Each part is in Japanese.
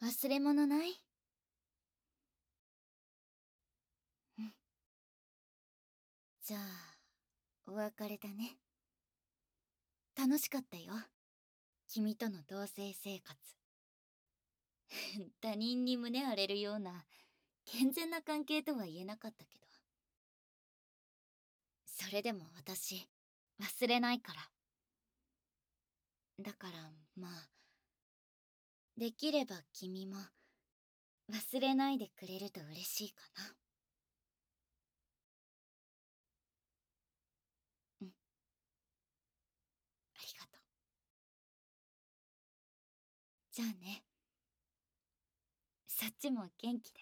忘れ物ない？うん。じゃあ、お別れだね。楽しかったよ。君との同棲生活。他人に胸荒れるような健全な関係とは言えなかったけど、それでも私忘れないから。だからまあ、できれば君も忘れないでくれると嬉しいかな。うん、ありがとう。じゃあね。そっちも元気で。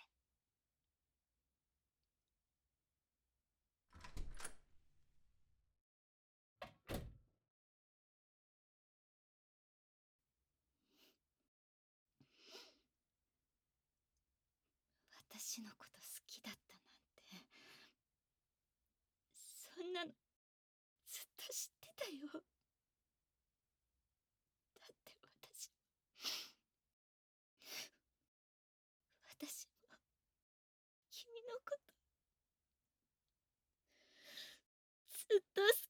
私のこと好きだったなんて、そんなのずっと知ってたよ。だって私も君のことずっと好